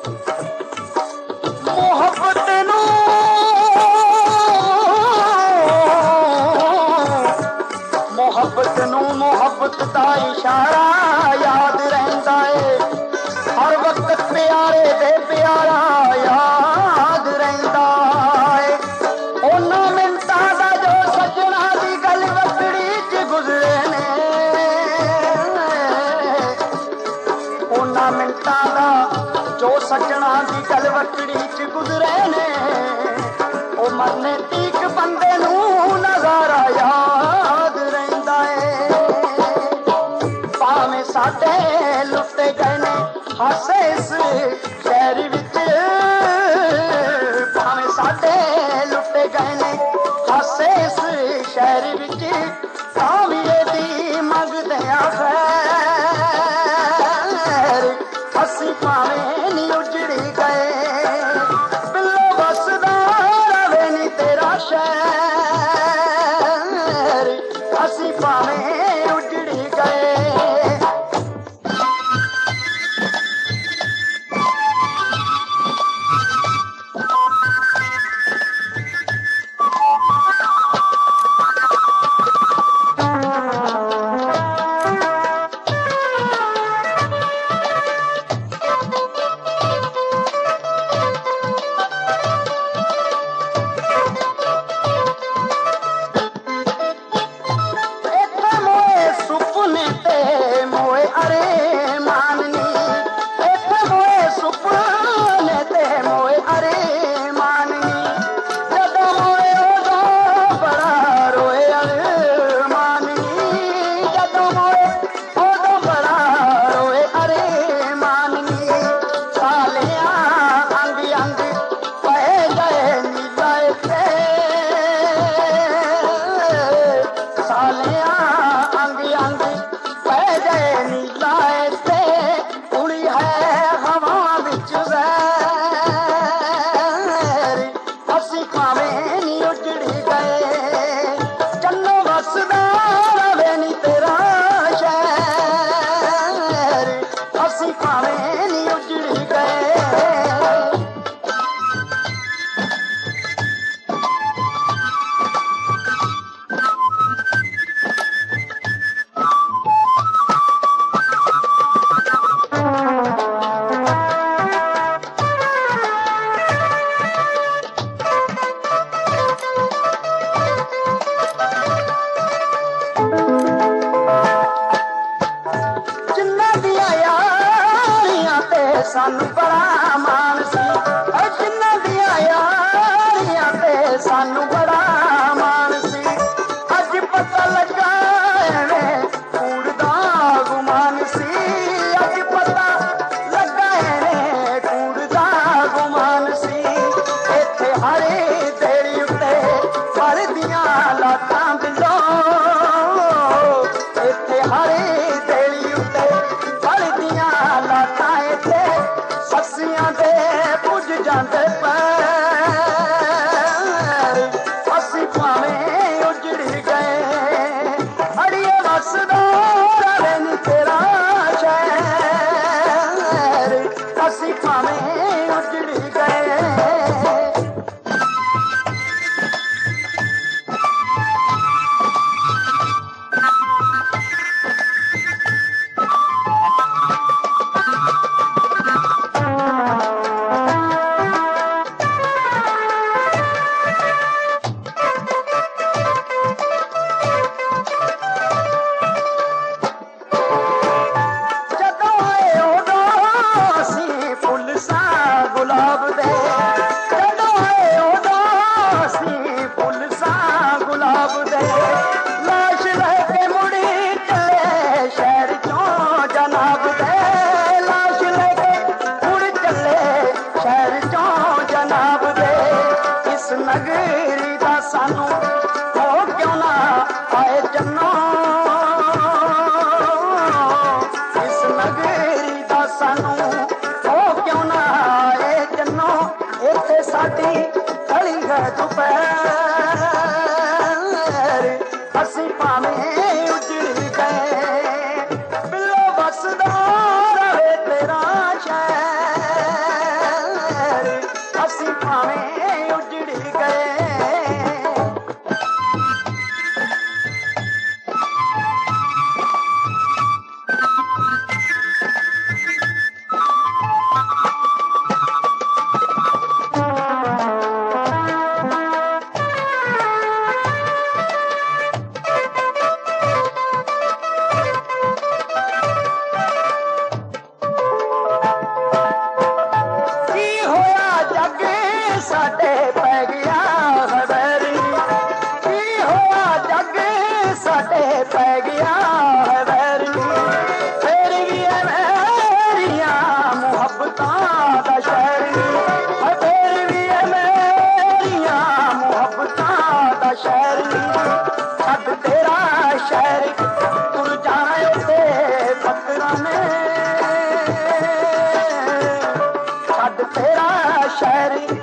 मोहब्बत नू मोहब्बत दा इशारा याद रहिंदा है हर वक्त प्यारे दे प्यारा याद रहिंदा है उन्हां मिंटां दा जो सजना दी गल वकड़ी च गुजरे ने उन्हां मिंटां दा जो सजना दी गल वकड़ी च गुजरे ने ओ मरने तीक बंदे नू नजारा याद रहिंदा है भावें साडे लुटे गए ने हासे इस शहर विच भावें साडे लुटे गए ने हासे इस शहर विच तां वी एदी मंगदे आ खैर असीं भावें नी उजड़ी गए बिल्लो बसदा रवे नी तेरा शहर असीं भावें उजड़ी गए सानू बड़ा मान सी जिन्हां दियां यारियां ते सानू बड़ा मान सी अज पता लगा एवें कूड़ दा गुमान सी अज पता लगा एवें कूड़ दा गुमान सी इत्थे हरे तेरी उत्ते पर दियां लातां बिलो इत्थे हरे तेरी उत्ते पर दियां लातां इत्थे ससियां दे पुज जांदे पैर असीं भावें उजड़ी गए अड़िए वसदा रवे नी तेरा शहर असीं भावें उजड़ी गए नगरी दा सानू हो क्यों ना आए जन्नो इस नगरी दा सानू हो क्यों ना आए जन्नो इत्थे साडी खड़ी है दोपहर असीं भावें उजड़ी गए बिल्लो बसदा रवे तेरा शहर ਅਸੀਂ ਭਾਵੇਂ ਉਜੜੀ ਗਏ। ਸਾਡੇ ਪੈ ਗਿਆ ਹੈ ਵੈਰੀ, ਕੀ ਹੋਇਆ ਜੱਗ ਸਾਡੇ ਪੈ ਗਿਆ ਹੈ ਵੈਰੀ। ਫੇਰ ਵੀ ਇਹ ਮੇਰੀਆਂ ਮੁਹੱਬਤਾਂ ਦਾ ਸ਼ਾਇਰੀ, ਫੇਰ ਵੀ ਇਹ ਮੇਰੀਆਂ ਮੁਹੱਬਤਾਂ ਦਾ ਸ਼ਾਇਰੀ। ਛੱਡ ਤੇਰਾ ਸ਼ਾਇਰੀ ਤੁਰ ਜਾਣਾ ਉੱਤੇ ਫਕਰਾਂ ਨੇ, ਛੱਡ ਤੇਰਾ ਸ਼ਾਇਰੀ